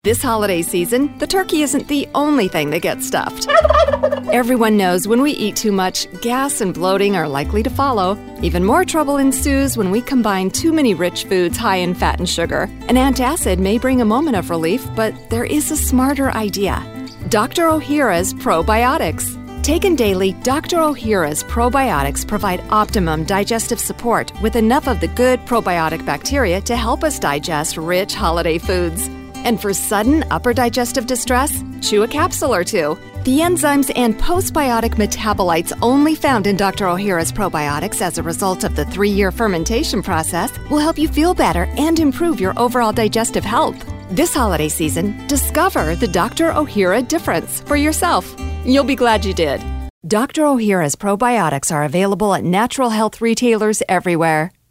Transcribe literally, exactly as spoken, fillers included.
This holiday season, the turkey isn't the only thing that gets stuffed. Everyone knows when we eat too much, gas and bloating are likely to follow. Even more trouble ensues when we combine too many rich foods high in fat and sugar. An antacid may bring a moment of relief, but there is a smarter idea. Doctor Ohhira's Probiotics. Taken daily, Doctor Ohhira's probiotics provide optimum digestive support with enough of the good probiotic bacteria to help us digest rich holiday foods. And for sudden upper digestive distress, chew a capsule or two. The enzymes and postbiotic metabolites only found in Doctor Ohhira's probiotics as a result of the three-year fermentation process will help you feel better and improve your overall digestive health. This holiday season, discover the Doctor Ohhira difference for yourself. You'll be glad you did. Doctor Ohhira's probiotics are available at natural health retailers everywhere.